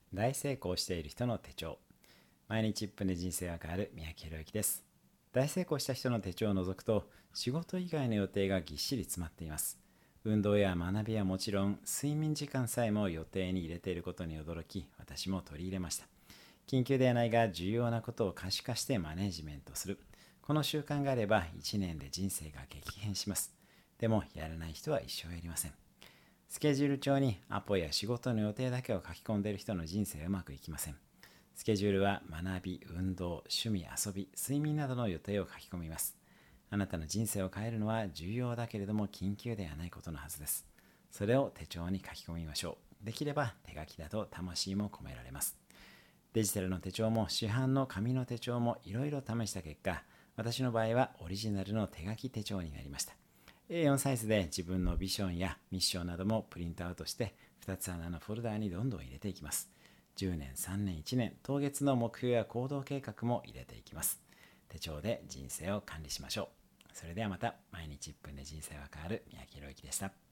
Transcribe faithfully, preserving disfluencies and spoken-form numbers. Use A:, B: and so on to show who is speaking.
A: 大成功している人の手帳。毎日いっぷんで人生が変わる三宅宏之です。大成功した人の手帳を除くと、仕事以外の予定がぎっしり詰まっています。運動や学びはもちろん、睡眠時間さえも予定に入れていることに驚き、私も取り入れました。緊急ではないが重要なことを可視化してマネジメントする。この習慣があればいちねんで人生が激変します。でもやらない人は一生やりません。スケジュール帳にアポや仕事の予定だけを書き込んでいる人の人生はうまくいきません。スケジュールは学び、運動、趣味、遊び、睡眠などの予定を書き込みます。あなたの人生を変えるのは重要だけれども緊急ではないことのはずです。それを手帳に書き込みましょう。できれば手書きだと魂も込められます。デジタルの手帳も市販の紙の手帳もいろいろ試した結果、私の場合はオリジナルの手書き手帳になりました。エーよん サイズで自分のビジョンやミッションなどもプリントアウトしてふたつ穴のフォルダーにどんどん入れていきます。じゅうねん、さんねん、いちねん、当月の目標や行動計画も入れていきます。手帳で人生を管理しましょう。それではまた。毎日いっぷんで人生は変わる三宅宏之でした。